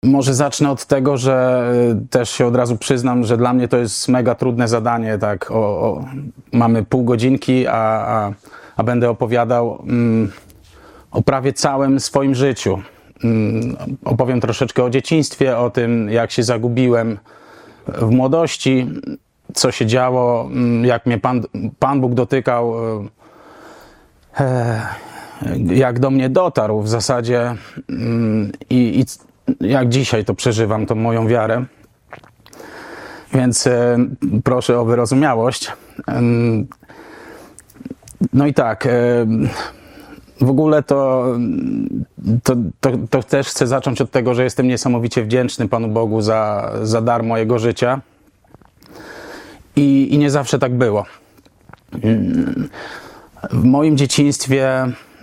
Może zacznę od tego, że też się od razu przyznam, że dla mnie to jest mega trudne zadanie. Tak, mamy pół godzinki, a będę opowiadał o prawie całym swoim życiu. Opowiem troszeczkę o dzieciństwie, o tym, jak się zagubiłem w młodości, co się działo, jak mnie Pan Bóg dotykał, jak do mnie dotarł w zasadzie i jak dzisiaj to przeżywam, tą moją wiarę. Więc proszę o wyrozumiałość. No i tak, w ogóle to też chcę zacząć od tego, że jestem niesamowicie wdzięczny Panu Bogu za dar mojego życia. I nie zawsze tak było. W moim dzieciństwie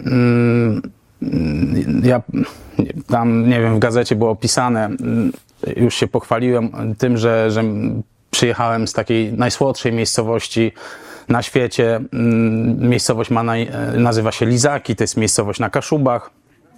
ja tam, nie wiem, w gazecie było opisane, już się pochwaliłem tym, że przyjechałem z takiej najsłodszej miejscowości na świecie. Miejscowość nazywa się Lizaki, to jest miejscowość na Kaszubach.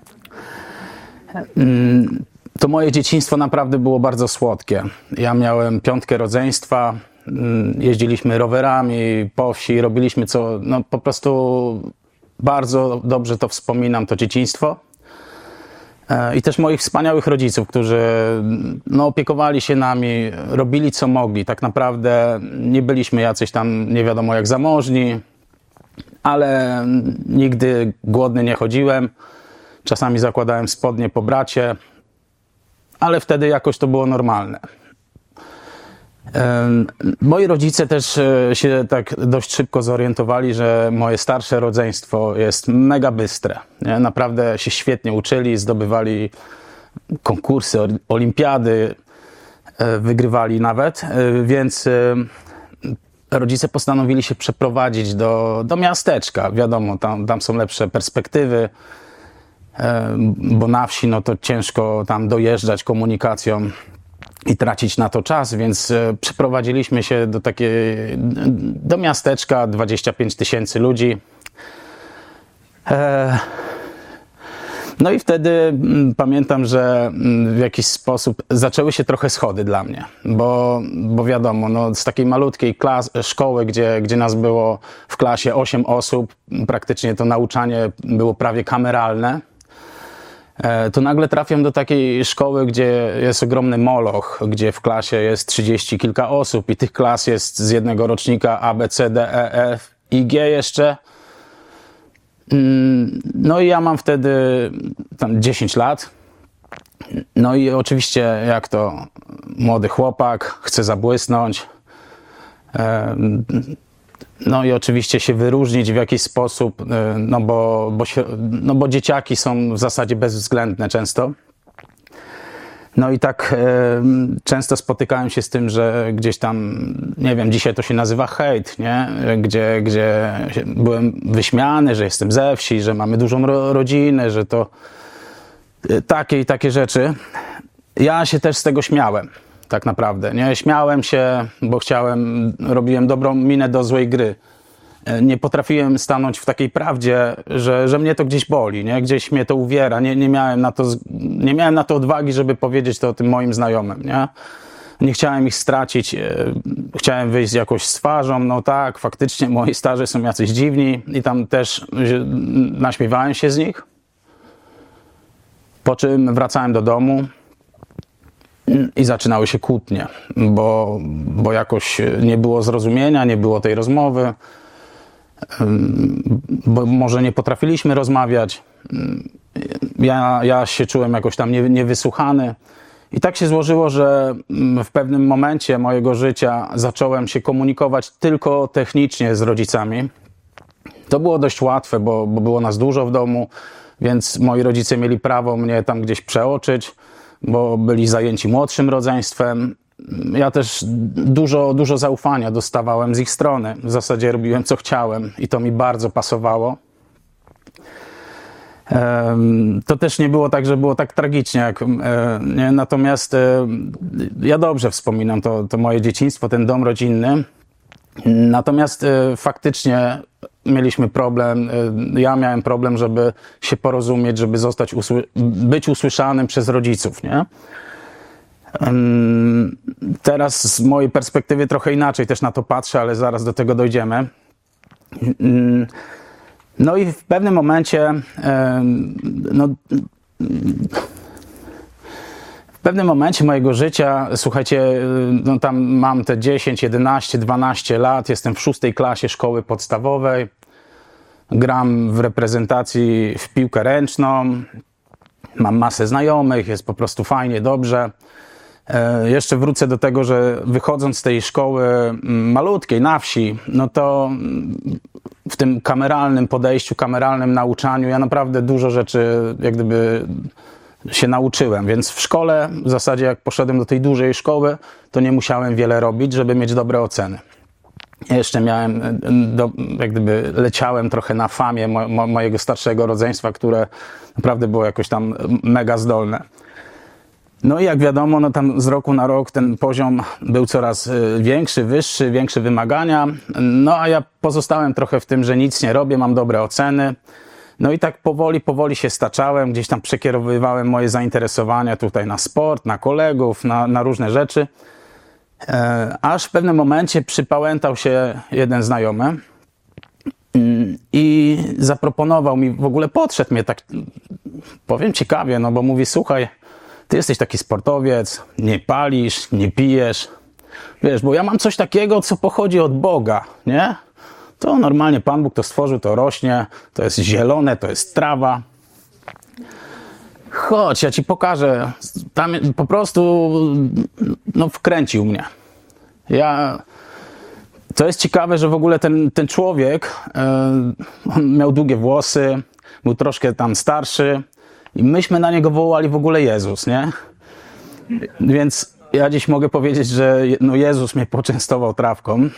To moje dzieciństwo naprawdę było bardzo słodkie. Ja miałem 5 rodzeństwa, jeździliśmy rowerami po wsi, robiliśmy no po prostu bardzo dobrze to wspominam, to dzieciństwo. I też moich wspaniałych rodziców, którzy opiekowali się nami, robili co mogli. Tak naprawdę nie byliśmy jacyś tam nie wiadomo jak zamożni, ale nigdy głodny nie chodziłem. Czasami zakładałem spodnie po bracie, ale wtedy jakoś to było normalne. Moi rodzice też się tak dość szybko zorientowali, że moje starsze rodzeństwo jest mega bystre. Nie? Naprawdę się świetnie uczyli, zdobywali konkursy, olimpiady, wygrywali nawet, więc rodzice postanowili się przeprowadzić do miasteczka. Wiadomo, tam są lepsze perspektywy, bo na wsi no to ciężko tam dojeżdżać komunikacją i tracić na to czas, więc przeprowadziliśmy się do miasteczka, 25 000 ludzi. No i wtedy pamiętam, że w jakiś sposób zaczęły się trochę schody dla mnie, bo wiadomo, no z takiej malutkiej szkoły, gdzie nas było w klasie 8 osób, praktycznie to nauczanie było prawie kameralne, to nagle trafiam do takiej szkoły, gdzie jest ogromny moloch, gdzie w klasie jest 30 kilka osób i tych klas jest z jednego rocznika A, B, C, D, E, F i G jeszcze. No i ja mam wtedy tam 10 lat. No i oczywiście jak to młody chłopak, chce zabłysnąć. No i oczywiście się wyróżnić w jakiś sposób, bo dzieciaki są w zasadzie bezwzględne często. No i tak często spotykałem się z tym, że gdzieś tam, nie wiem, dzisiaj to się nazywa hejt, nie? Gdzie byłem wyśmiany, że jestem ze wsi, że mamy dużą rodzinę, że to takie i takie rzeczy. Ja się też z tego śmiałem. Tak naprawdę, nie? Śmiałem się, bo robiłem dobrą minę do złej gry. Nie potrafiłem stanąć w takiej prawdzie, że mnie to gdzieś boli, nie? Gdzieś mnie to uwiera. Nie miałem na to odwagi, żeby powiedzieć to tym moim znajomym, nie? Nie chciałem ich stracić, chciałem wyjść jakoś z twarzą, no tak, faktycznie moi starzy są jacyś dziwni i tam też naśmiewałem się z nich. Po czym wracałem do domu i zaczynały się kłótnie, bo jakoś nie było zrozumienia, nie było tej rozmowy, bo może nie potrafiliśmy rozmawiać. Ja się czułem jakoś tam niewysłuchany. I tak się złożyło, że w pewnym momencie mojego życia zacząłem się komunikować tylko technicznie z rodzicami. To było dość łatwe, bo było nas dużo w domu, więc moi rodzice mieli prawo mnie tam gdzieś przeoczyć, bo byli zajęci młodszym rodzeństwem. Ja też dużo zaufania dostawałem z ich strony. W zasadzie robiłem co chciałem i to mi bardzo pasowało. To też nie było tak, że było tak tragicznie. Nie? Natomiast ja dobrze wspominam to moje dzieciństwo, ten dom rodzinny. Natomiast faktycznie mieliśmy problem, ja miałem problem, żeby się porozumieć, żeby być usłyszanym przez rodziców, nie? Teraz z mojej perspektywy trochę inaczej też na to patrzę, ale zaraz do tego dojdziemy. No i w pewnym momencie, w pewnym momencie mojego życia, słuchajcie, no tam mam te 10, 11, 12 lat, jestem w 6. klasie szkoły podstawowej, gram w reprezentacji w piłkę ręczną, mam masę znajomych, jest po prostu fajnie, dobrze. Jeszcze wrócę do tego, że wychodząc z tej szkoły malutkiej na wsi, no to w tym kameralnym podejściu, kameralnym nauczaniu ja naprawdę dużo rzeczy jak gdyby się nauczyłem, więc w szkole w zasadzie jak poszedłem do tej dużej szkoły, to nie musiałem wiele robić, żeby mieć dobre oceny. Jeszcze miałem, jak gdyby leciałem trochę na famie mojego starszego rodzeństwa, które naprawdę było jakoś tam mega zdolne. No i jak wiadomo, no tam z roku na rok ten poziom był coraz większy, wyższy, większe wymagania. No a ja pozostałem trochę w tym, że nic nie robię, mam dobre oceny. No i tak powoli się staczałem, gdzieś tam przekierowywałem moje zainteresowania tutaj na sport, na kolegów, na różne rzeczy. Aż w pewnym momencie przypałętał się jeden znajomy i zaproponował mi, w ogóle podszedł mnie tak, powiem ciekawie, no bo mówi, słuchaj, ty jesteś taki sportowiec, nie palisz, nie pijesz, wiesz, bo ja mam coś takiego, co pochodzi od Boga, nie? To normalnie Pan Bóg to stworzył, to rośnie, to jest zielone, to jest trawa. Chodź, ja ci pokażę. Tam po prostu no, wkręcił mnie. To jest ciekawe, że w ogóle ten człowiek, on miał długie włosy, był troszkę tam starszy i myśmy na niego wołali w ogóle Jezus, nie? Więc ja dziś mogę powiedzieć, że no Jezus mnie poczęstował trawką.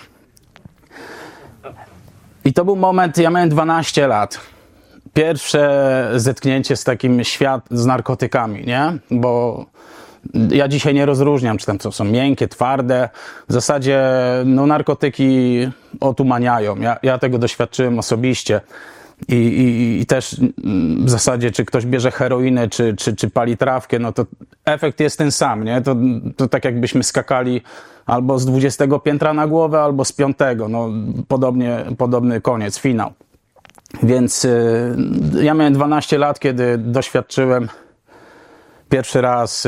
I to był moment, ja miałem 12 lat. Pierwsze zetknięcie z takim z narkotykami, nie? Bo ja dzisiaj nie rozróżniam, czy tam to są miękkie, twarde. W zasadzie no, narkotyki otumaniają. Ja tego doświadczyłem osobiście. I też w zasadzie, czy ktoś bierze heroinę, czy pali trawkę, no to efekt jest ten sam, nie? To tak jakbyśmy skakali albo z 20 piętra na głowę, albo z 5. No, podobny koniec, finał. Więc ja miałem 12 lat, kiedy doświadczyłem pierwszy raz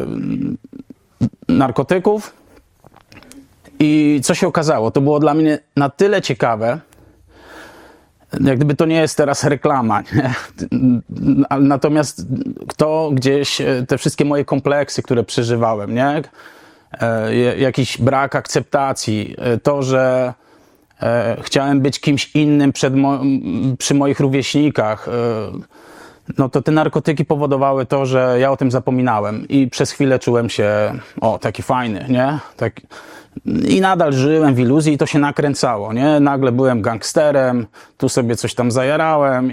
narkotyków i co się okazało? To było dla mnie na tyle ciekawe, jak gdyby to nie jest teraz reklama, nie? Natomiast to gdzieś te wszystkie moje kompleksy, które przeżywałem, nie? Jakiś brak akceptacji, to, że chciałem być kimś innym przy moich rówieśnikach, no to te narkotyki powodowały to, że ja o tym zapominałem i przez chwilę czułem się, taki fajny, nie? I nadal żyłem w iluzji i to się nakręcało, nie? Nagle byłem gangsterem, tu sobie coś tam zajarałem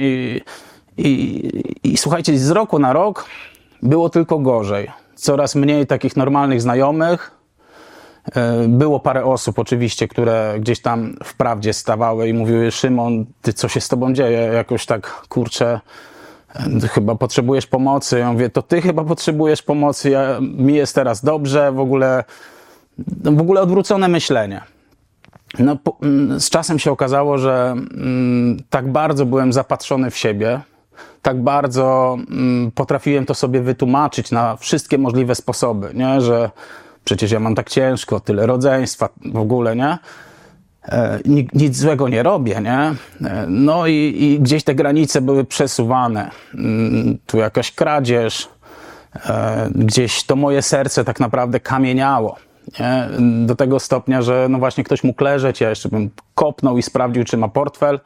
i słuchajcie, z roku na rok było tylko gorzej. Coraz mniej takich normalnych znajomych. Było parę osób oczywiście, które gdzieś tam w prawdzie stawały i mówiły: Szymon, ty co się z tobą dzieje? Jakoś tak, kurczę, chyba potrzebujesz pomocy. Ja mówię, to ty chyba potrzebujesz pomocy, mi jest teraz dobrze, w ogóle odwrócone myślenie. No, z czasem się okazało, że tak bardzo byłem zapatrzony w siebie, tak bardzo potrafiłem to sobie wytłumaczyć na wszystkie możliwe sposoby, nie? Że przecież ja mam tak ciężko, tyle rodzeństwa, w ogóle, nie? Nic złego nie robię, nie? No i gdzieś te granice były przesuwane. Tu jakaś kradzież, gdzieś to moje serce tak naprawdę kamieniało, nie? Do tego stopnia, że no właśnie ktoś mógł leżeć, ja jeszcze bym kopnął i sprawdził, czy ma portfel.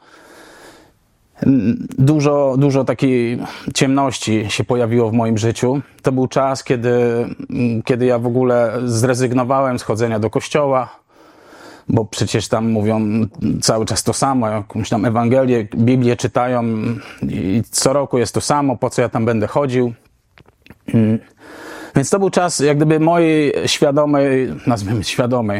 Dużo takiej ciemności się pojawiło w moim życiu. To był czas, kiedy ja w ogóle zrezygnowałem z chodzenia do kościoła, bo przecież tam mówią cały czas to samo, jakąś tam Ewangelię, Biblię czytają i co roku jest to samo, po co ja tam będę chodził. Więc to był czas jak gdyby mojej nazwijmy świadomej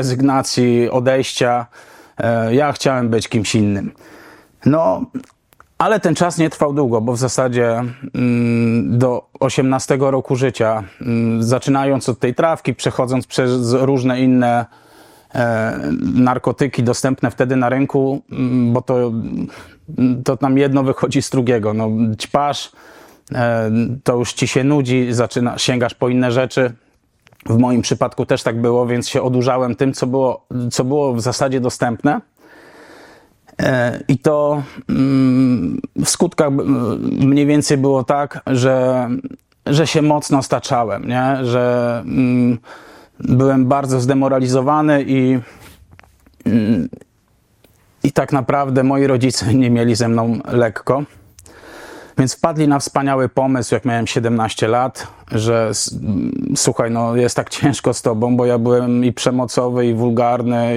rezygnacji, odejścia. Ja chciałem być kimś innym. No, Ale ten czas nie trwał długo, bo w zasadzie do 18 roku życia, zaczynając od tej trawki, przechodząc przez różne inne narkotyki dostępne wtedy na rynku, bo to tam jedno wychodzi z drugiego. No, ćpasz, to już ci się nudzi, sięgasz po inne rzeczy. W moim przypadku też tak było, więc się odurzałem tym, co było w zasadzie dostępne. I to w skutkach mniej więcej było tak, że się mocno staczałem, nie? Że byłem bardzo zdemoralizowany i tak naprawdę moi rodzice nie mieli ze mną lekko. Więc wpadli na wspaniały pomysł, jak miałem 17 lat, że słuchaj, no jest tak ciężko z tobą, bo ja byłem i przemocowy, i wulgarny,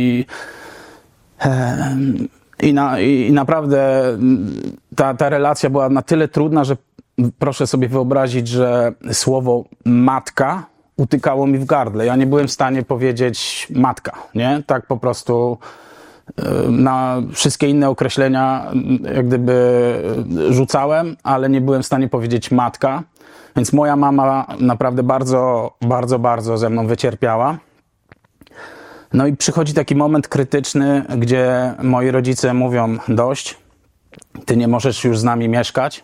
i naprawdę ta relacja była na tyle trudna, że proszę sobie wyobrazić, że słowo matka utykało mi w gardle. Ja nie byłem w stanie powiedzieć matka, nie? Tak po prostu na wszystkie inne określenia jak gdyby rzucałem, ale nie byłem w stanie powiedzieć matka. Więc moja mama naprawdę bardzo, bardzo, bardzo ze mną wycierpiała. No i przychodzi taki moment krytyczny, gdzie moi rodzice mówią: dość, ty nie możesz już z nami mieszkać,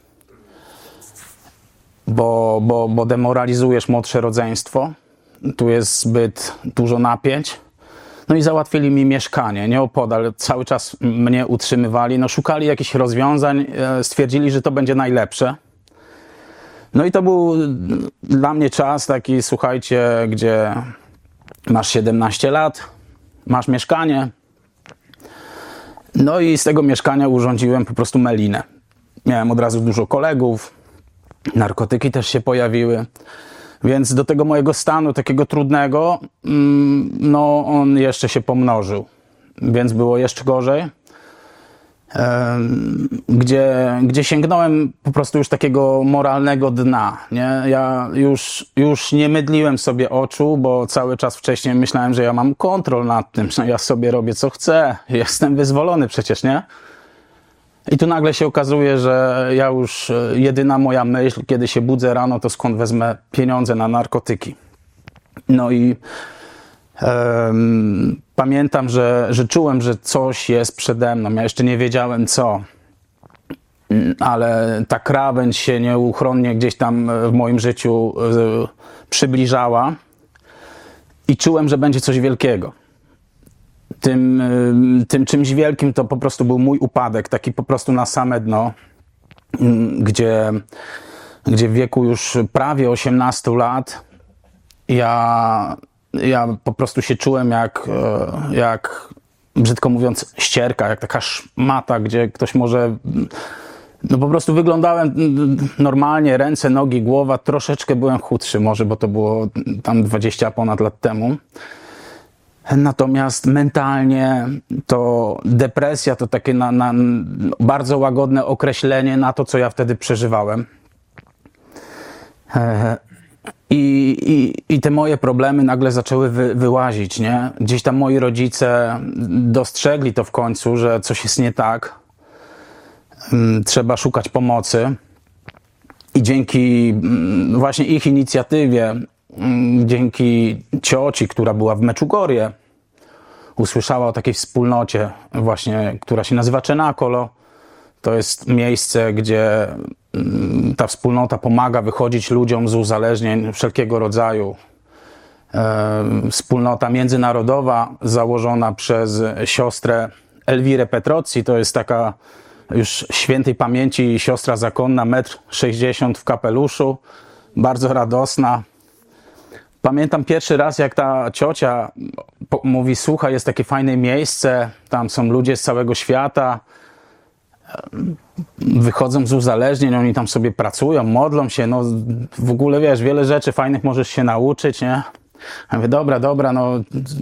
bo demoralizujesz młodsze rodzeństwo, tu jest zbyt dużo napięć. No i załatwili mi mieszkanie nieopodal, cały czas mnie utrzymywali, no szukali jakichś rozwiązań, stwierdzili, że to będzie najlepsze. No i to był dla mnie czas taki, słuchajcie, gdzie masz 17 lat, masz mieszkanie. No i z tego mieszkania urządziłem po prostu melinę. Miałem od razu dużo kolegów, narkotyki też się pojawiły. Więc do tego mojego stanu takiego trudnego, no on jeszcze się pomnożył. Więc było jeszcze gorzej. Gdzie sięgnąłem po prostu już takiego moralnego dna, nie? Ja już nie mydliłem sobie oczu, bo cały czas wcześniej myślałem, że ja mam kontrol nad tym, że ja sobie robię co chcę, jestem wyzwolony przecież, nie? I tu nagle się okazuje, że ja już jedyna moja myśl, kiedy się budzę rano, to skąd wezmę pieniądze na narkotyki. No i pamiętam, że czułem, że coś jest przede mną. Ja jeszcze nie wiedziałem co, ale ta krawędź się nieuchronnie gdzieś tam w moim życiu przybliżała i czułem, że będzie coś wielkiego. Tym czymś wielkim to po prostu był mój upadek, taki po prostu na same dno, gdzie w wieku już prawie 18 lat ja po prostu się czułem jak brzydko mówiąc ścierka, jak taka szmata, gdzie ktoś może... No po prostu wyglądałem normalnie, ręce, nogi, głowa, troszeczkę byłem chudszy może, bo to było tam 20 ponad lat temu. Natomiast mentalnie to depresja to takie na bardzo łagodne określenie na to, co ja wtedy przeżywałem. I te moje problemy nagle zaczęły wyłazić, nie? Gdzieś tam moi rodzice dostrzegli to w końcu, że coś jest nie tak. Trzeba szukać pomocy. I dzięki właśnie ich inicjatywie, dzięki cioci, która była w Meczugorje, usłyszała o takiej wspólnocie właśnie, która się nazywa Czenakolo. To jest miejsce, gdzie ta wspólnota pomaga wychodzić ludziom z uzależnień wszelkiego rodzaju. Wspólnota międzynarodowa założona przez siostrę Elwirę Petrozzi, to jest taka już świętej pamięci siostra zakonna, 1,60 m w kapeluszu, bardzo radosna. Pamiętam pierwszy raz, jak ta ciocia mówi: słuchaj, jest takie fajne miejsce, tam są ludzie z całego świata, wychodzą z uzależnień, oni tam sobie pracują, modlą się, no w ogóle wiesz, wiele rzeczy fajnych możesz się nauczyć, nie? Ja mówię: dobra, no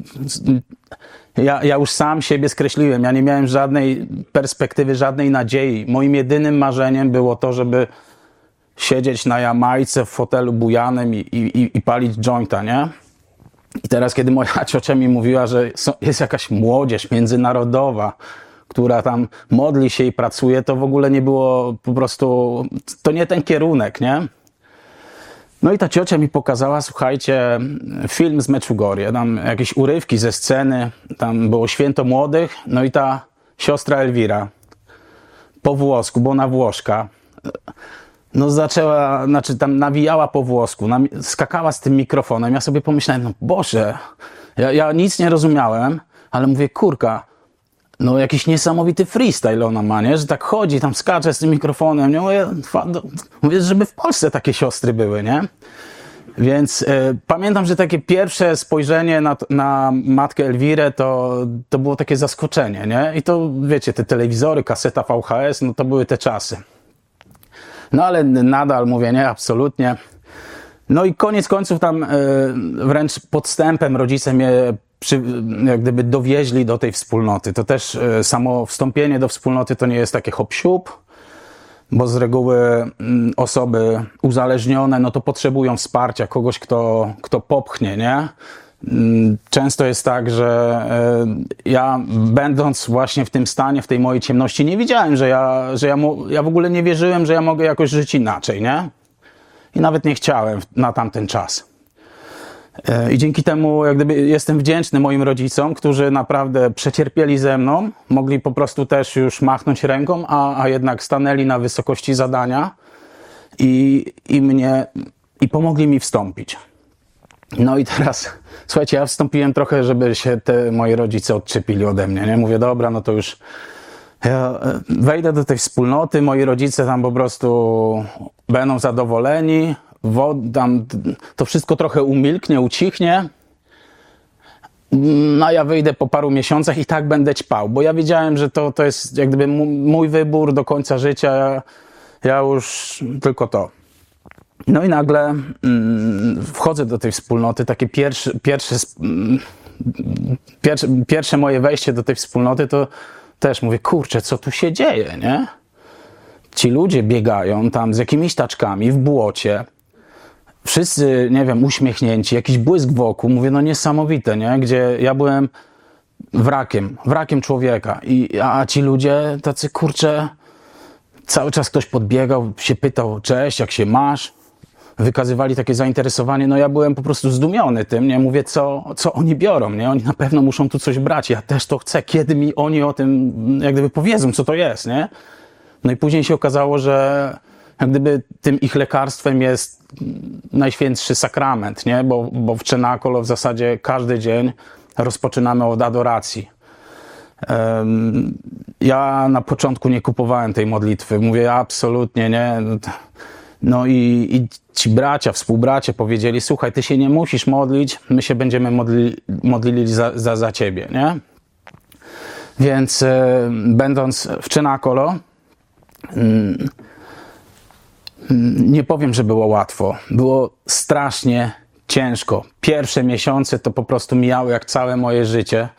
ja już sam siebie skreśliłem, ja nie miałem żadnej perspektywy, żadnej nadziei. Moim jedynym marzeniem było to, żeby siedzieć na Jamajce w fotelu bujanym i palić jointa, nie? I teraz, kiedy moja ciocia mi mówiła, że jest jakaś młodzież międzynarodowa, która tam modli się i pracuje, to w ogóle nie było po prostu, to nie ten kierunek, nie? No i ta ciocia mi pokazała, słuchajcie, film z Meczugorie, tam jakieś urywki ze sceny, tam było święto młodych, no i ta siostra Elwira, po włosku, bo ona Włoszka, no zaczęła, znaczy tam nawijała po włosku, skakała z tym mikrofonem. Ja sobie pomyślałem, no Boże, ja nic nie rozumiałem, ale mówię, kurka, no jakiś niesamowity freestyle ona ma, nie? Że tak chodzi, tam skacze z tym mikrofonem, nie? Mówię, żeby w Polsce takie siostry były, nie? Więc pamiętam, że takie pierwsze spojrzenie na matkę Elwirę to było takie zaskoczenie, nie? I to, wiecie, te telewizory, kaseta VHS, no to były te czasy. No ale nadal mówię, nie, absolutnie. No i koniec końców tam wręcz podstępem rodzice mnie jak gdyby dowieźli do tej wspólnoty. To też samo wstąpienie do wspólnoty to nie jest takie hop-siup, bo z reguły osoby uzależnione, no to potrzebują wsparcia, kogoś, kto popchnie, nie? Często jest tak, że ja będąc właśnie w tym stanie, w tej mojej ciemności, nie wiedziałem, ja w ogóle nie wierzyłem, że ja mogę jakoś żyć inaczej, nie? I nawet nie chciałem na tamten czas. I dzięki temu jak gdyby jestem wdzięczny moim rodzicom, którzy naprawdę przecierpieli ze mną, mogli po prostu też już machnąć ręką, a jednak stanęli na wysokości zadania i pomogli mi wstąpić. No i teraz, słuchajcie, ja wstąpiłem trochę, żeby się te moi rodzice odczepili ode mnie, nie? Mówię, dobra, no to już ja wejdę do tej wspólnoty, moi rodzice tam po prostu będą zadowoleni, tam to wszystko trochę umilknie, ucichnie, no ja wyjdę po paru miesiącach i tak będę ćpał, bo ja wiedziałem, że to jest jak gdyby mój wybór do końca życia, ja już tylko to. No i nagle wchodzę do tej wspólnoty, takie pierwsze moje wejście do tej wspólnoty, to też mówię, kurczę, co tu się dzieje, nie? Ci ludzie biegają tam z jakimiś taczkami w błocie, wszyscy, nie wiem, uśmiechnięci, jakiś błysk wokół, mówię, no niesamowite, nie? Gdzie ja byłem wrakiem człowieka, a ci ludzie tacy, kurczę, cały czas ktoś podbiegał, się pytał, cześć, jak się masz? Wykazywali takie zainteresowanie, no ja byłem po prostu zdumiony tym, nie? Mówię, co oni biorą, nie? Oni na pewno muszą tu coś brać, ja też to chcę, kiedy mi oni o tym jak gdyby powiedzą, co to jest, nie? No i później się okazało, że jak gdyby tym ich lekarstwem jest Najświętszy Sakrament, nie? Bo w Cenacolo w zasadzie każdy dzień rozpoczynamy od adoracji. Ja na początku nie kupowałem tej modlitwy, mówię, absolutnie nie. No i ci bracia, współbracia powiedzieli, słuchaj, ty się nie musisz modlić, my się będziemy modlili za ciebie, nie? Więc będąc w Cenacolo, nie powiem, że było łatwo. Było strasznie ciężko. Pierwsze miesiące to po prostu mijały jak całe moje życie.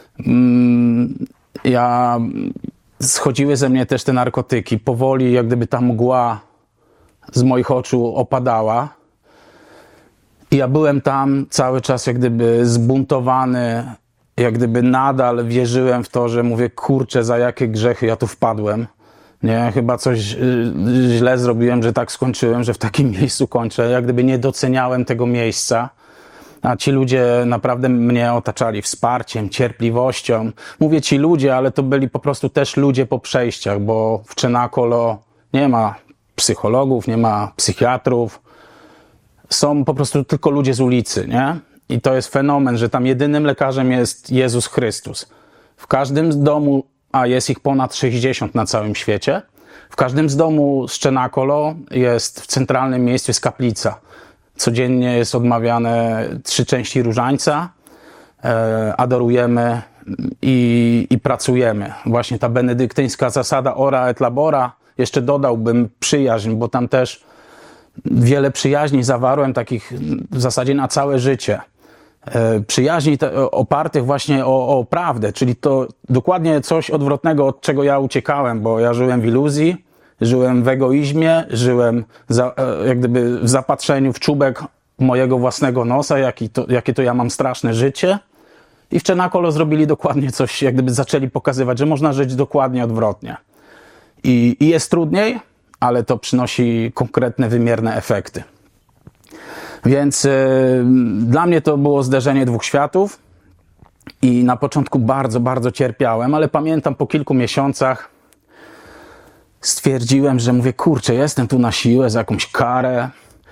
Schodziły ze mnie też te narkotyki. Powoli jak gdyby ta mgła z moich oczu opadała. I ja byłem tam cały czas jak gdyby zbuntowany, jak gdyby nadal wierzyłem w to, że mówię, kurczę, za jakie grzechy ja tu wpadłem. Nie, chyba coś źle zrobiłem, że tak skończyłem, że w takim miejscu kończę. Jak gdyby nie doceniałem tego miejsca. A ci ludzie naprawdę mnie otaczali wsparciem, cierpliwością. Mówię ci ludzie, ale to byli po prostu też ludzie po przejściach, bo w Cenacolo nie ma psychologów, nie ma psychiatrów. Są po prostu tylko ludzie z ulicy, nie? I to jest fenomen, że tam jedynym lekarzem jest Jezus Chrystus. W każdym z domu, a jest ich ponad 60 na całym świecie, w każdym z domu z Cenacolo jest w centralnym miejscu jest kaplica. Codziennie jest odmawiane 3 części różańca, adorujemy i pracujemy. Właśnie ta benedyktyńska zasada ora et labora, jeszcze dodałbym przyjaźń, bo tam też wiele przyjaźni zawarłem, takich w zasadzie na całe życie. Przyjaźni opartych właśnie o prawdę, czyli to dokładnie coś odwrotnego, od czego ja uciekałem, bo ja żyłem w iluzji, żyłem w egoizmie, żyłem jak gdyby w zapatrzeniu w czubek mojego własnego nosa, jakie to ja mam straszne życie I w Czenakolo zrobili dokładnie coś, jak gdyby zaczęli pokazywać, że można żyć dokładnie odwrotnie. I jest trudniej, ale to przynosi konkretne, wymierne efekty. Więc dla mnie to było zderzenie dwóch światów i na początku bardzo, bardzo cierpiałem, ale pamiętam po kilku miesiącach stwierdziłem, że mówię, kurczę, jestem tu na siłę za jakąś karę,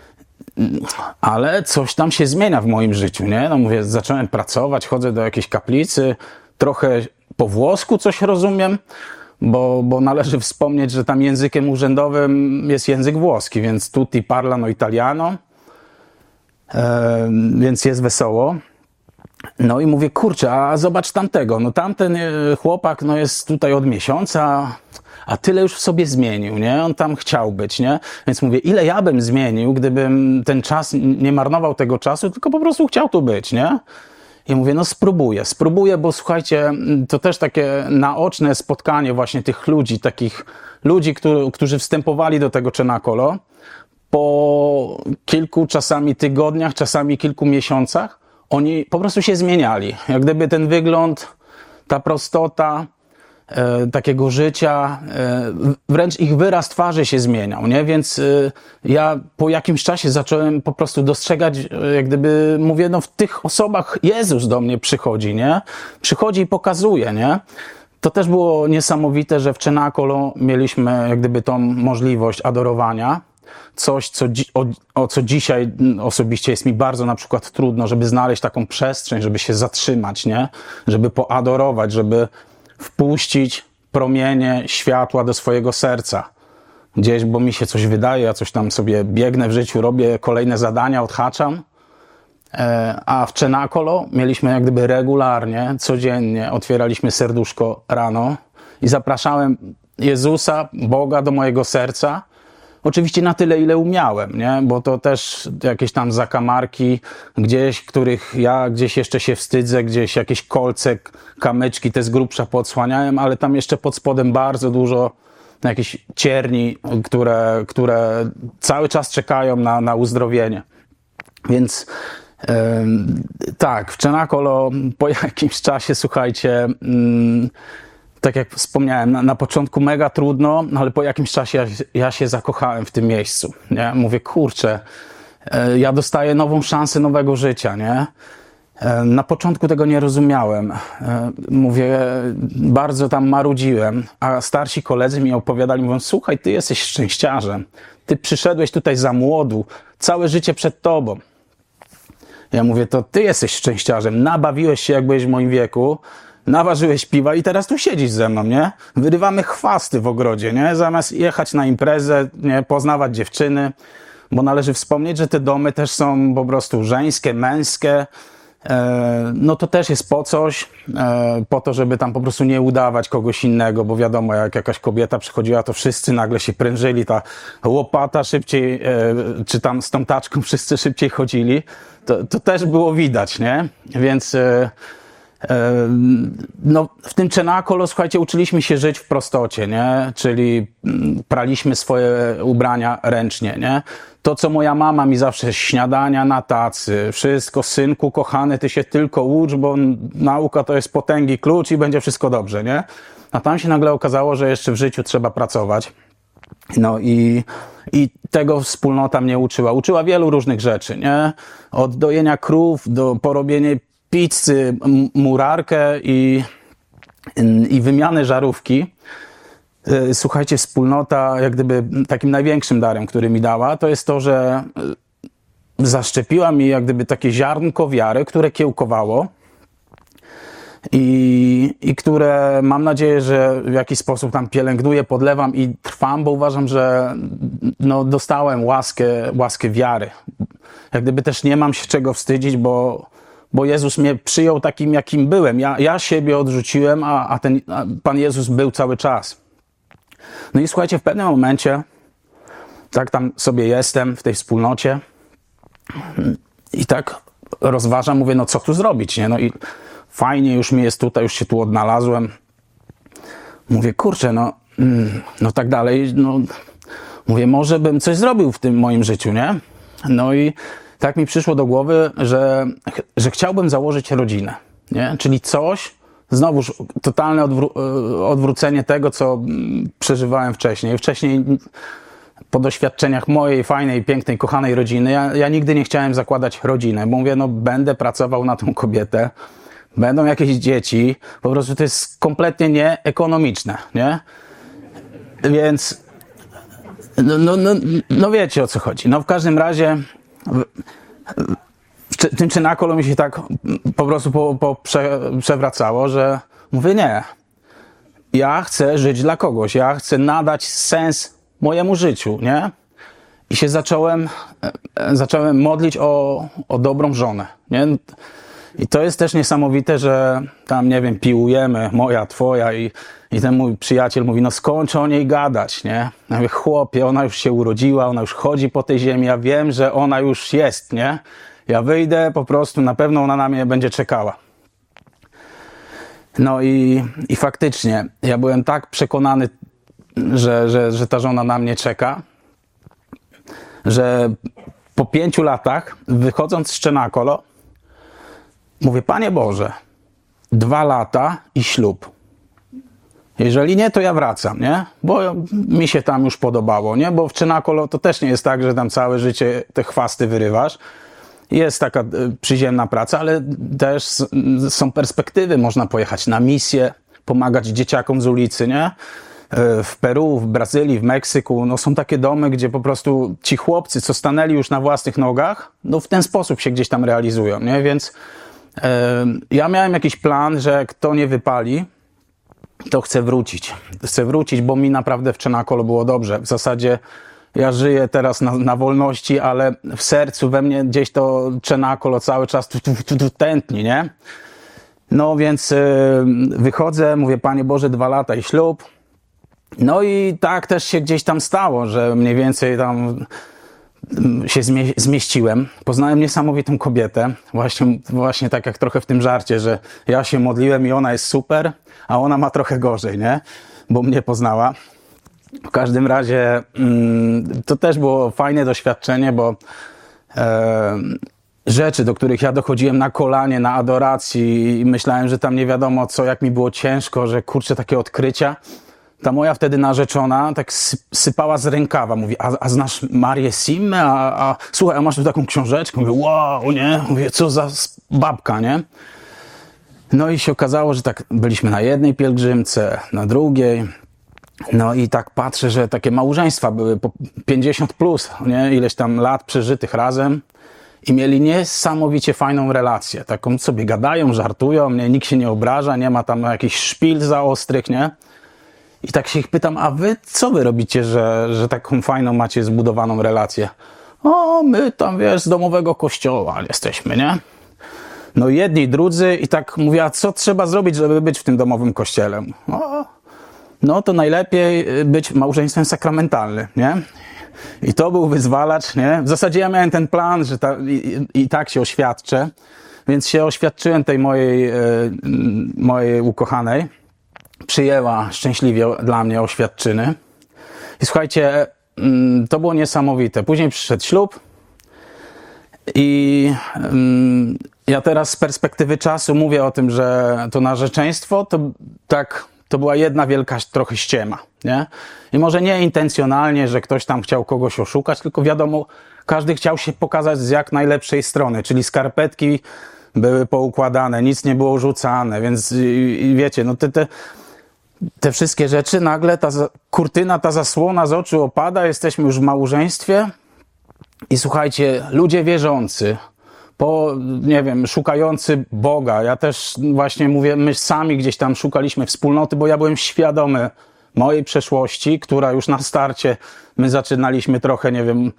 ale coś tam się zmienia w moim życiu, nie? No mówię, zacząłem pracować, chodzę do jakiejś kaplicy, trochę po włosku coś rozumiem, bo należy wspomnieć, że tam językiem urzędowym jest język włoski, więc tutti parlano italiano, więc jest wesoło. No i mówię, kurczę, a zobacz tamtego, no tamten chłopak no jest tutaj od miesiąca, a tyle już w sobie zmienił, nie? On tam chciał być, nie? Więc mówię, ile ja bym zmienił, gdybym ten czas, nie marnował tego czasu, tylko po prostu chciał tu być, nie? I mówię, no spróbuję, bo słuchajcie, to też takie naoczne spotkanie właśnie tych ludzi, takich ludzi, którzy wstępowali do tego Czenakolo, po kilku czasami tygodniach, czasami kilku miesiącach, oni po prostu się zmieniali. Jak gdyby ten wygląd, ta prostota takiego życia, wręcz ich wyraz twarzy się zmieniał, nie? Więc ja po jakimś czasie zacząłem po prostu dostrzegać, jak gdyby mówię, no w tych osobach Jezus do mnie przychodzi, nie? Przychodzi i pokazuje, nie? To też było niesamowite, że w Czenakolo mieliśmy jak gdyby tą możliwość adorowania. Coś, co dzisiaj osobiście jest mi bardzo na przykład trudno, żeby znaleźć taką przestrzeń, żeby się zatrzymać, nie? Żeby poadorować, żeby wpuścić promienie światła do swojego serca. Gdzieś, bo mi się coś wydaje, ja coś tam sobie biegnę w życiu, robię kolejne zadania, odhaczam. A w Czenakolo mieliśmy jak gdyby regularnie, codziennie otwieraliśmy serduszko rano i zapraszałem Jezusa, Boga do mojego serca. Oczywiście na tyle, ile umiałem, nie? Bo to też jakieś tam zakamarki gdzieś, których ja gdzieś jeszcze się wstydzę, gdzieś jakieś kolce, kamyczki, te z grubsza podsłaniałem, ale tam jeszcze pod spodem bardzo dużo jakichś cierni, które cały czas czekają na uzdrowienie. Więc tak, w Czenakolo po jakimś czasie, słuchajcie, tak jak wspomniałem, na początku mega trudno, ale po jakimś czasie ja się zakochałem w tym miejscu, nie? Mówię, kurczę, ja dostaję nową szansę nowego życia, nie? Na początku tego nie rozumiałem. Mówię, bardzo tam marudziłem, a starsi koledzy mi opowiadali, mówią, słuchaj, ty jesteś szczęściarzem, ty przyszedłeś tutaj za młodu, całe życie przed tobą. Ja mówię, to ty jesteś szczęściarzem, nabawiłeś się jak byłeś w moim wieku, naważyłeś piwa i teraz tu siedzisz ze mną, nie? Wyrywamy chwasty w ogrodzie, nie? Zamiast jechać na imprezę, nie? Poznawać dziewczyny, bo należy wspomnieć, że te domy też są po prostu żeńskie, męskie. No to też jest po coś, po to, żeby tam po prostu nie udawać kogoś innego, bo wiadomo, jak jakaś kobieta przychodziła, to wszyscy nagle się prężyli, ta łopata szybciej, czy tam z tą taczką wszyscy szybciej chodzili. To też było widać, nie? Więc no, w tym Czenakolo, słuchajcie, uczyliśmy się żyć w prostocie, nie? Czyli praliśmy swoje ubrania ręcznie, nie? To, co moja mama mi zawsze, śniadania na tacy, wszystko, synku, kochany, ty się tylko ucz, bo nauka to jest potęgi klucz i będzie wszystko dobrze, nie? A tam się nagle okazało, że jeszcze w życiu trzeba pracować. No i tego wspólnota mnie uczyła. Uczyła wielu różnych rzeczy, nie? Od dojenia krów do porobienia pizzy, murarkę i wymiany żarówki. Słuchajcie, wspólnota, jak gdyby takim największym darem, który mi dała, to jest to, że zaszczepiła mi jak gdyby takie ziarnko wiary, które kiełkowało i które mam nadzieję, że w jakiś sposób tam pielęgnuję, podlewam i trwam, bo uważam, że no, dostałem łaskę wiary. Jak gdyby też nie mam się czego wstydzić, bo Jezus mnie przyjął takim, jakim byłem. Ja siebie odrzuciłem, a Pan Jezus był cały czas. No i słuchajcie, w pewnym momencie, tak tam sobie jestem w tej wspólnocie i tak rozważam, mówię, no co tu zrobić, nie? No i fajnie, już mi jest tutaj, już się tu odnalazłem. Mówię, kurczę, no tak dalej, no mówię, może bym coś zrobił w tym moim życiu, nie? No i tak mi przyszło do głowy, że chciałbym założyć rodzinę. nie? Czyli coś, znowuż totalne odwrócenie tego, co przeżywałem wcześniej. Wcześniej po doświadczeniach mojej fajnej, pięknej, kochanej rodziny, ja nigdy nie chciałem zakładać rodziny, bo mówię, no będę pracował na tą kobietę, będą jakieś dzieci, po prostu to jest kompletnie nieekonomiczne, nie? Więc no wiecie, o co chodzi. No w każdym razie w tym czynakolu mi się tak po prostu przewracało, że mówię, nie, ja chcę żyć dla kogoś, ja chcę nadać sens mojemu życiu, nie? I się zacząłem modlić o dobrą żonę, nie? I to jest też niesamowite, że tam, nie wiem, piłujemy, moja, twoja i ten mój przyjaciel mówi, no skończ o niej gadać, nie? Ja mówię, chłopie, ona już się urodziła, ona już chodzi po tej ziemi, ja wiem, że ona już jest, nie? Ja wyjdę, po prostu na pewno ona na mnie będzie czekała. No i faktycznie, ja byłem tak przekonany, że ta żona na mnie czeka, że po 5 latach, wychodząc z Czenakolo, mówię, Panie Boże, 2 lata i ślub. Jeżeli nie, to ja wracam, nie? Bo mi się tam już podobało, nie? Bo w Czenakolo to też nie jest tak, że tam całe życie te chwasty wyrywasz. Jest taka przyziemna praca, ale też są perspektywy. Można pojechać na misję, pomagać dzieciakom z ulicy, nie? W Peru, w Brazylii, w Meksyku, no są takie domy, gdzie po prostu ci chłopcy, co stanęli już na własnych nogach, no w ten sposób się gdzieś tam realizują, nie? Więc ja miałem jakiś plan, że jak to nie wypali, to chcę wrócić. Chcę wrócić, bo mi naprawdę w Czenakolo było dobrze. W zasadzie ja żyję teraz na wolności, ale w sercu we mnie gdzieś to Czenakolo cały czas tętni, nie? No więc wychodzę, mówię, Panie Boże, 2 lata i ślub. No i tak też się gdzieś tam stało, że mniej więcej tam się zmieściłem. Poznałem niesamowitą kobietę. Właśnie tak jak trochę w tym żarcie, że ja się modliłem i ona jest super, a ona ma trochę gorzej, nie? Bo mnie poznała. W każdym razie to też było fajne doświadczenie, bo rzeczy, do których ja dochodziłem na kolanie, na adoracji i myślałem, że tam nie wiadomo co, jak mi było ciężko, że kurczę, takie odkrycia. Ta moja wtedy narzeczona tak sypała z rękawa. Mówi, a znasz Marię Simmę? Słuchaj, a masz tu taką książeczkę? Mówię, wow, nie? Mówię, co za babka, nie? No i się okazało, że tak byliśmy na jednej pielgrzymce, na drugiej. No i tak patrzę, że takie małżeństwa były po 50 plus, nie? Ileś tam lat przeżytych razem i mieli niesamowicie fajną relację. Taką sobie gadają, żartują, nie? Nikt się nie obraża, nie ma tam jakichś szpil za ostrych, nie? I tak się ich pytam, a wy co wy robicie, że taką fajną macie zbudowaną relację? O, my tam, wiesz, z domowego kościoła jesteśmy, nie? No jedni, drudzy i tak mówię, a co trzeba zrobić, żeby być w tym domowym kościele? O, no to najlepiej być małżeństwem sakramentalnym, nie? I to był wyzwalacz, nie? W zasadzie ja miałem ten plan, że i tak się oświadczę, więc się oświadczyłem tej mojej ukochanej. Przyjęła szczęśliwie dla mnie oświadczyny. I słuchajcie, to było niesamowite. Później przyszedł ślub i ja teraz z perspektywy czasu mówię o tym, że to narzeczeństwo to była jedna wielka trochę ściema, nie? I może nie intencjonalnie, że ktoś tam chciał kogoś oszukać, tylko wiadomo, każdy chciał się pokazać z jak najlepszej strony, czyli skarpetki były poukładane, nic nie było rzucane, więc i wiecie, no te wszystkie rzeczy, nagle ta kurtyna, ta zasłona z oczu opada, jesteśmy już w małżeństwie i słuchajcie, ludzie wierzący, nie wiem, szukający Boga, ja też właśnie mówię, my sami gdzieś tam szukaliśmy wspólnoty, bo ja byłem świadomy mojej przeszłości, która już na starcie, my zaczynaliśmy trochę, nie wiem,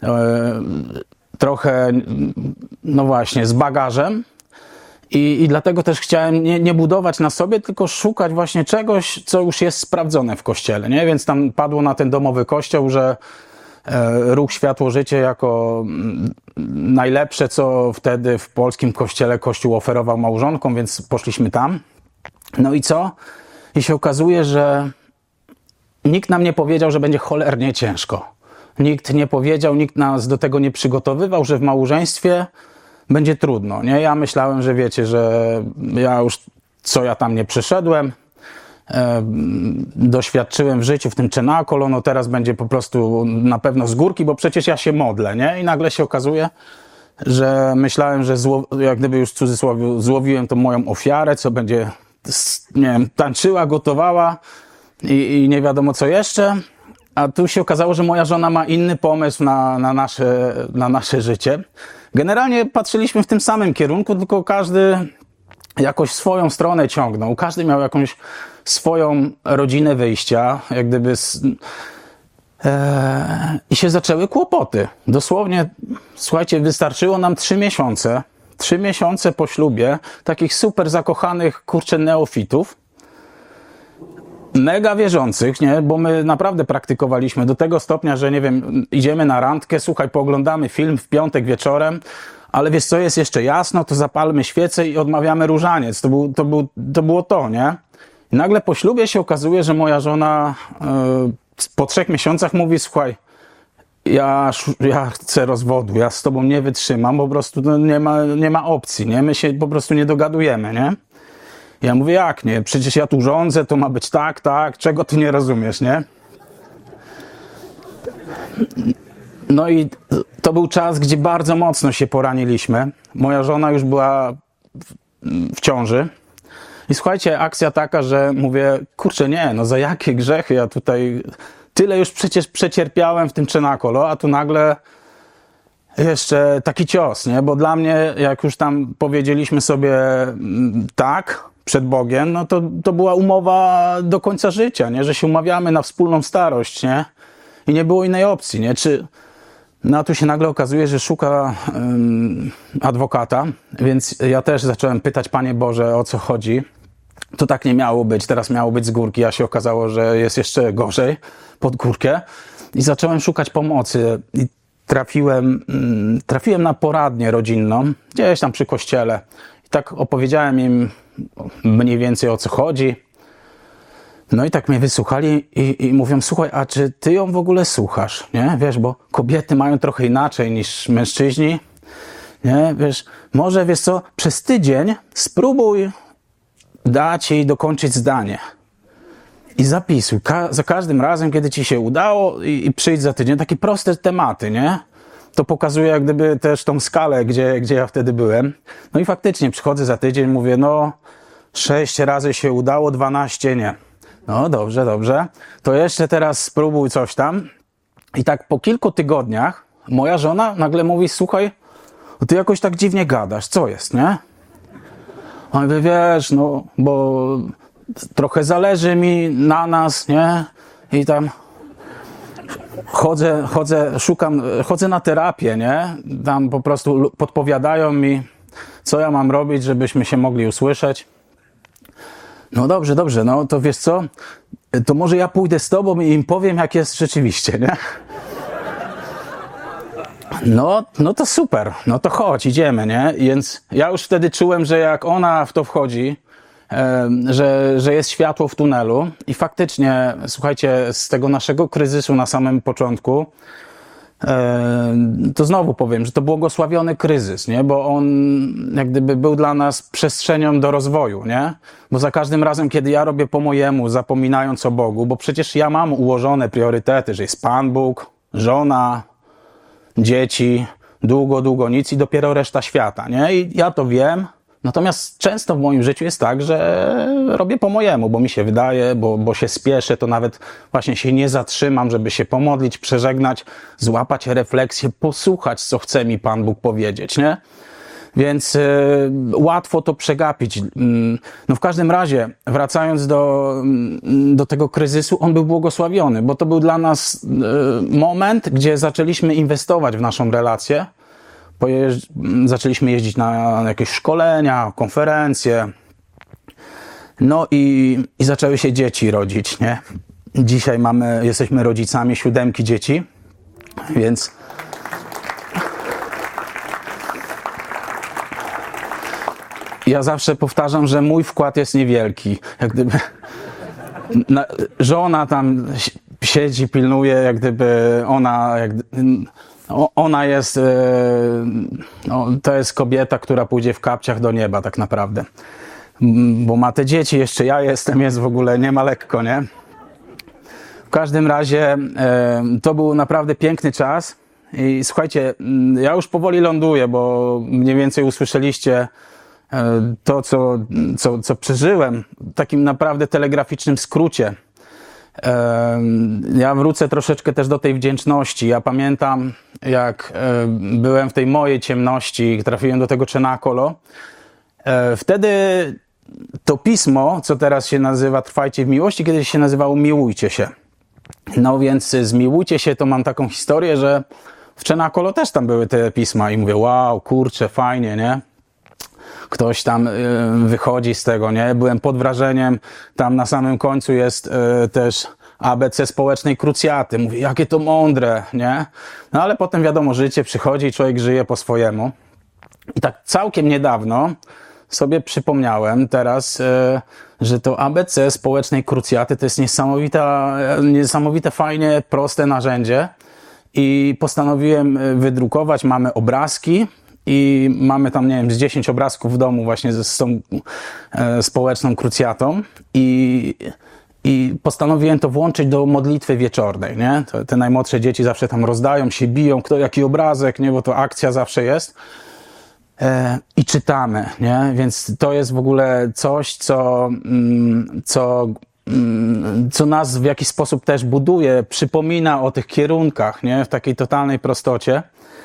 trochę, no właśnie, z bagażem. I dlatego też chciałem nie budować na sobie, tylko szukać właśnie czegoś, co już jest sprawdzone w Kościele, nie? Więc tam padło na ten domowy kościół, że ruch Światło Życie jako najlepsze, co wtedy w polskim kościele Kościół oferował małżonkom, więc poszliśmy tam. No i co? I się okazuje, że nikt nam nie powiedział, że będzie cholernie ciężko. Nikt nie powiedział, nikt nas do tego nie przygotowywał, że w małżeństwie będzie trudno, nie? Ja myślałem, że wiecie, że ja już, co ja tam nie przeszedłem, doświadczyłem w życiu w tym cenacolo, no teraz będzie po prostu na pewno z górki, bo przecież ja się modlę, nie? I nagle się okazuje, że myślałem, że jak gdyby już w cudzysłowie złowiłem tą moją ofiarę, co będzie, nie wiem, tańczyła, gotowała i nie wiadomo co jeszcze. A tu się okazało, że moja żona ma inny pomysł na nasze życie. Generalnie patrzyliśmy w tym samym kierunku, tylko każdy jakoś swoją stronę ciągnął. Każdy miał jakąś swoją rodzinę wyjścia, jak gdyby i się zaczęły kłopoty. Dosłownie, słuchajcie, wystarczyło nam 3 miesiące. 3 miesiące po ślubie takich super zakochanych, kurczę, neofitów, mega wierzących, nie? Bo my naprawdę praktykowaliśmy do tego stopnia, że nie wiem, idziemy na randkę, słuchaj, pooglądamy film w piątek wieczorem, ale wiesz co, jest jeszcze jasno, to zapalmy świecę i odmawiamy różaniec. To było to, nie? I nagle po ślubie się okazuje, że moja żona po 3 miesiącach mówi, słuchaj, ja chcę rozwodu, ja z tobą nie wytrzymam, po prostu no, nie ma opcji, nie? My się po prostu nie dogadujemy, nie? Ja mówię, jak nie? Przecież ja tu rządzę, to ma być tak, czego ty nie rozumiesz, nie? No i to był czas, gdzie bardzo mocno się poraniliśmy. Moja żona już była w ciąży. I słuchajcie, akcja taka, że mówię, kurczę, nie, no za jakie grzechy ja tutaj tyle już przecież przecierpiałem w tym cenacolo, a tu nagle jeszcze taki cios, nie? Bo dla mnie, jak już tam powiedzieliśmy sobie tak przed Bogiem, no to była umowa do końca życia, nie? Że się umawiamy na wspólną starość, nie? I nie było innej opcji, nie? No a tu się nagle okazuje, że szuka adwokata, więc ja też zacząłem pytać, Panie Boże, o co chodzi. To tak nie miało być, teraz miało być z górki, a się okazało, że jest jeszcze gorzej, pod górkę. I zacząłem szukać pomocy i trafiłem na poradnię rodzinną, gdzieś tam przy kościele. I tak opowiedziałem im mniej więcej o co chodzi. No i tak mnie wysłuchali i mówią, słuchaj, a czy ty ją w ogóle słuchasz, nie? Wiesz, bo kobiety mają trochę inaczej niż mężczyźni, nie? Wiesz, może, wiesz co, przez tydzień spróbuj dać jej dokończyć zdanie i zapisuj. Za każdym razem, kiedy ci się udało i przyjdź za tydzień. Takie proste tematy, nie? To pokazuje jak gdyby też tą skalę, gdzie ja wtedy byłem. No i faktycznie przychodzę za tydzień, mówię, no 6 razy się udało, 12 nie. No dobrze, to jeszcze teraz spróbuj coś tam. I tak po kilku tygodniach moja żona nagle mówi, słuchaj, ty jakoś tak dziwnie gadasz, co jest, nie? A mówię, wiesz, no, bo trochę zależy mi na nas, nie? I tam chodzę na terapię, nie? Tam po prostu podpowiadają mi, co ja mam robić, żebyśmy się mogli usłyszeć. No dobrze, no to wiesz co? To może ja pójdę z tobą i im powiem, jak jest rzeczywiście, nie? No to super, no to chodź, idziemy, nie? Więc ja już wtedy czułem, że jak ona w to wchodzi, że jest światło w tunelu i faktycznie, słuchajcie, z tego naszego kryzysu na samym początku, to znowu powiem, że to błogosławiony kryzys, nie? Bo on jak gdyby był dla nas przestrzenią do rozwoju, nie? Bo za każdym razem, kiedy ja robię po mojemu, zapominając o Bogu, bo przecież ja mam ułożone priorytety, że jest Pan Bóg, żona, dzieci, długo nic i dopiero reszta świata, nie? I ja to wiem, natomiast często w moim życiu jest tak, że robię po mojemu, bo mi się wydaje, bo się spieszę, to nawet właśnie się nie zatrzymam, żeby się pomodlić, przeżegnać, złapać refleksję, posłuchać, co chce mi Pan Bóg powiedzieć, nie? Więc łatwo to przegapić. No w każdym razie, wracając do tego kryzysu, on był błogosławiony, bo to był dla nas moment, gdzie zaczęliśmy inwestować w naszą relację. Zaczęliśmy jeździć na jakieś szkolenia, konferencje. No i zaczęły się dzieci rodzić, nie? Dzisiaj jesteśmy rodzicami 7 dzieci, więc ja zawsze powtarzam, że mój wkład jest niewielki. Jak gdyby żona tam siedzi, pilnuje, jak gdyby ona jest, to jest kobieta, która pójdzie w kapciach do nieba tak naprawdę. Bo ma te dzieci, jeszcze ja jestem, jest w ogóle, nie ma lekko, nie? W każdym razie to był naprawdę piękny czas i słuchajcie, ja już powoli ląduję, bo mniej więcej usłyszeliście to, co przeżyłem w takim naprawdę telegraficznym skrócie. Ja wrócę troszeczkę też do tej wdzięczności. Ja pamiętam, jak byłem w tej mojej ciemności, trafiłem do tego Cenacolo. Wtedy to pismo, co teraz się nazywa Trwajcie w miłości, kiedyś się nazywało Miłujcie się. No więc zmiłujcie się, to mam taką historię, że w Cenacolo też tam były te pisma i mówię, wow, kurczę, fajnie, nie? Ktoś tam wychodzi z tego, nie? Byłem pod wrażeniem, tam na samym końcu jest też ABC społecznej krucjaty. Mówię, jakie to mądre, nie? No ale potem wiadomo, życie przychodzi i człowiek żyje po swojemu. I tak całkiem niedawno sobie przypomniałem teraz, że to ABC społecznej krucjaty to jest niesamowite, fajnie, proste narzędzie i postanowiłem wydrukować, mamy obrazki i mamy tam, nie wiem, z 10 obrazków w domu właśnie z tą społeczną krucjatą i postanowiłem to włączyć do modlitwy wieczornej, nie? Te najmłodsze dzieci zawsze tam rozdają się, biją, kto jaki obrazek, nie? Bo to akcja zawsze jest. I czytamy, nie? Więc to jest w ogóle coś, co nas w jakiś sposób też buduje, przypomina o tych kierunkach, nie? W takiej totalnej prostocie.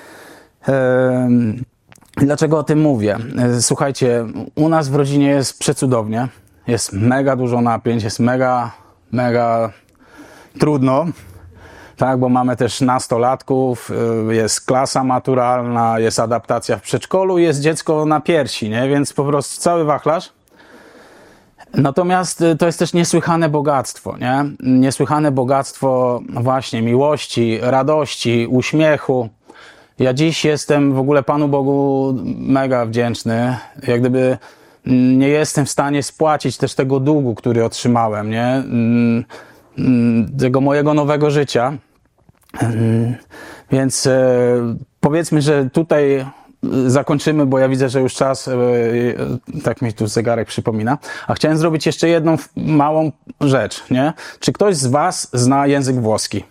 Dlaczego o tym mówię? Słuchajcie, u nas w rodzinie jest przecudownie, jest mega dużo napięć, jest mega trudno. Tak, bo mamy też nastolatków, jest klasa maturalna, jest adaptacja w przedszkolu, jest dziecko na piersi, nie? Więc po prostu cały wachlarz. Natomiast to jest też niesłychane bogactwo, nie? Niesłychane bogactwo właśnie miłości, radości, uśmiechu. Ja dziś jestem w ogóle Panu Bogu mega wdzięczny. Jak gdyby nie jestem w stanie spłacić też tego długu, który otrzymałem, nie? Tego mojego nowego życia. Więc powiedzmy, że tutaj zakończymy, bo ja widzę, że już czas, tak mi tu zegarek przypomina. A chciałem zrobić jeszcze jedną małą rzecz, nie? Czy ktoś z Was zna język włoski?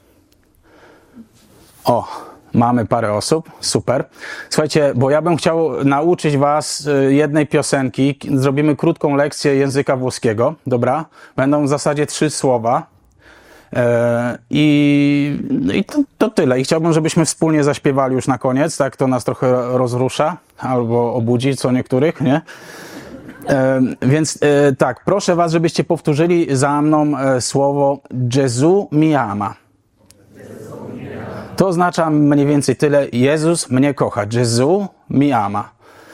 O, mamy parę osób, super. Słuchajcie, bo ja bym chciał nauczyć Was jednej piosenki. Zrobimy krótką lekcję języka włoskiego, dobra? Będą w zasadzie 3 słowa. I to tyle. I chciałbym, żebyśmy wspólnie zaśpiewali już na koniec, tak? To nas trochę rozrusza albo obudzi co niektórych, nie? Więc tak, proszę Was, żebyście powtórzyli za mną słowo Gesù mi ama. To oznacza mniej więcej tyle. Jezus mnie kocha. Gesù mi ama.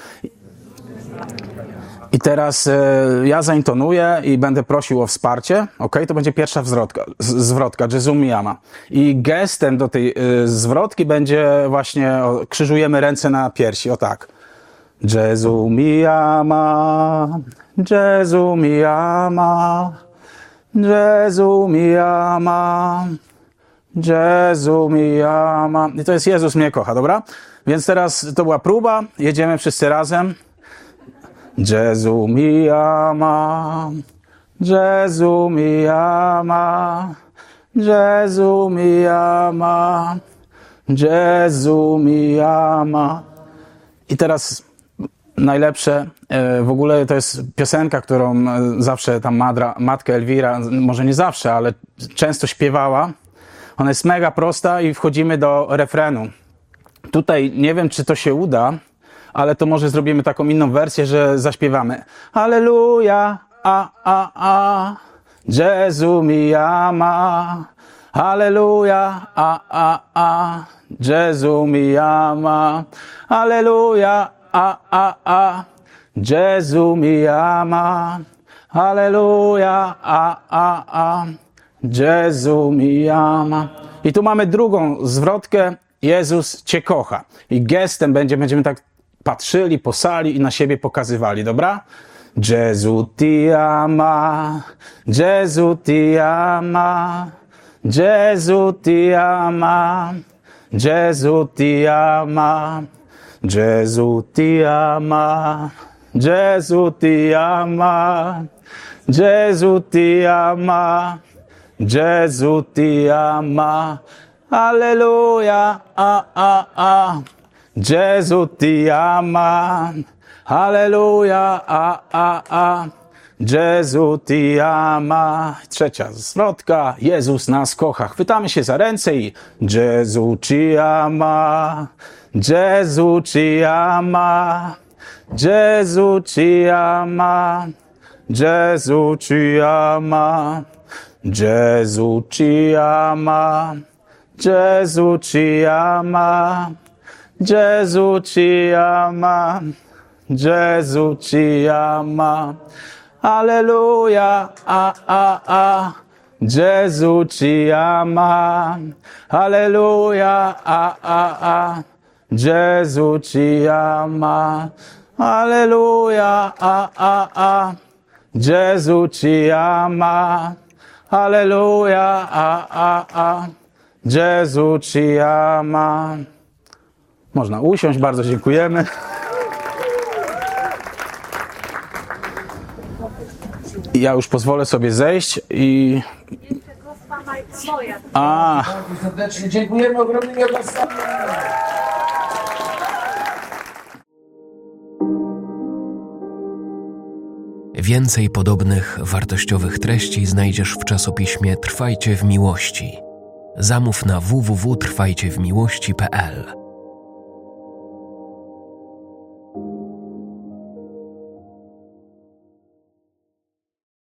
I teraz ja zaintonuję i będę prosił o wsparcie. Ok, to będzie pierwsza zwrotka. Gesù mi ama. I gestem do tej zwrotki będzie właśnie, krzyżujemy ręce na piersi. O tak. Gesù mi ama. Gesù mi ama. Gesù mi ama. Gesù mi ama. I to jest Jezus mnie kocha, dobra? Więc teraz to była próba. Jedziemy wszyscy razem. Gesù mi ama, Gesù mi ama, Gesù mi ama, Gesù mi ama. I teraz najlepsze, w ogóle to jest piosenka, którą zawsze tam matka Elwira, może nie zawsze, ale często śpiewała. Ona jest mega prosta i wchodzimy do refrenu. Tutaj nie wiem, czy to się uda, ale to może zrobimy taką inną wersję, że zaśpiewamy Alleluja, a, Gesù mi ama. Alleluja, a, Gesù mi ama. Alleluja, a, Gesù mi ama. Alleluja, a, Gesù mi ama. I tu mamy drugą zwrotkę. Jezus Cię kocha. I gestem będziemy tak patrzyli po sali i na siebie pokazywali, dobra? Gesù ti ama, Gesù ti ama, Gesù ti ama, Gesù ti ama, Gesù ti ama, Gesù ti ama, Gesù ti ama, Gesù ti ama, alleluia, Gesù ti ama, alleluia, Gesù ti ama. Trzecia zwrotka. Jezus nas kocha. Chwytamy się za ręce i Gesù ci ama, Gesù ci ama, Gesù ci ama, Gesù ci ama, Gesù ci ama, Gesù ci ama, Gesù ci ama, Gesù ci ama. Alleluia, Gesù ci ama, alleluia, Gesù ci ama, alleluia, Gesù ci ama, alleluia, Gesù ci ama. Można usiąść, bardzo dziękujemy. Ja już pozwolę sobie zejść i... Bardzo serdecznie dziękujemy ogromnymi oklaskami. Więcej podobnych wartościowych treści znajdziesz w czasopiśmie Trwajcie w Miłości. Zamów na www.trwajciewmiłości.pl